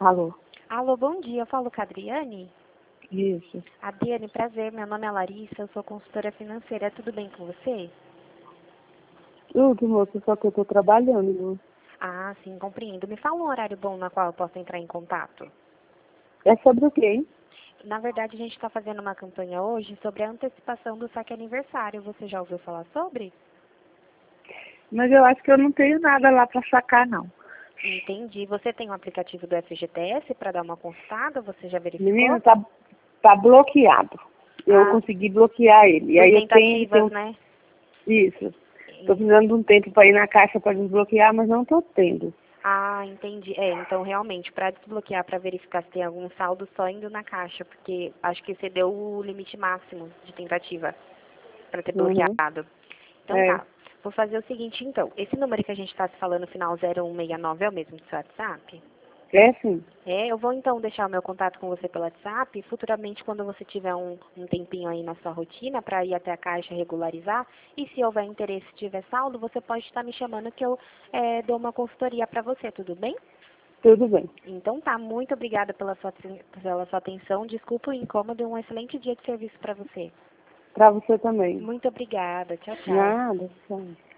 Alô? Alô, bom dia. Eu falo com a Adriane. Isso. Adriane, prazer. Meu nome é Larissa, eu sou consultora financeira. Tudo bem com você? Tudo, moça, só que eu tô trabalhando, viu? Ah, sim, compreendo. Me fala um horário bom na qual eu posso entrar em contato. É sobre o quê, hein? Na verdade, a gente está fazendo uma campanha hoje sobre a antecipação do saque aniversário. Você já ouviu falar sobre? Mas eu acho que eu não tenho nada lá pra sacar, não. Entendi. Você tem um aplicativo do FGTS para dar uma consultada? Você já Menino, verificou? tá bloqueado. Eu Ah, consegui bloquear ele. E por aí eu tentativas, tenho... né? Isso. Tô precisando de um tempo pra ir na caixa pra desbloquear, mas não tô tendo. Ah, entendi. Então realmente, para desbloquear, para verificar se tem algum saldo, só indo na caixa, porque acho que você deu o limite máximo de tentativa para ter Uhum. bloqueado. Então É. tá. Vou fazer o seguinte, então. Esse número que a gente está se falando, final 0169, é o mesmo do seu WhatsApp? É sim. Eu vou então deixar o meu contato com você pelo WhatsApp. Futuramente, quando você tiver um tempinho aí na sua rotina para ir até a caixa regularizar, e se houver interesse e tiver saldo, você pode estar me chamando que eu dou uma consultoria para você, tudo bem? Tudo bem. Então tá, muito obrigada pela sua atenção. Desculpa o incômodo e um excelente dia de serviço para você. Pra você também. Muito obrigada. Tchau, tchau. Nada, tchau.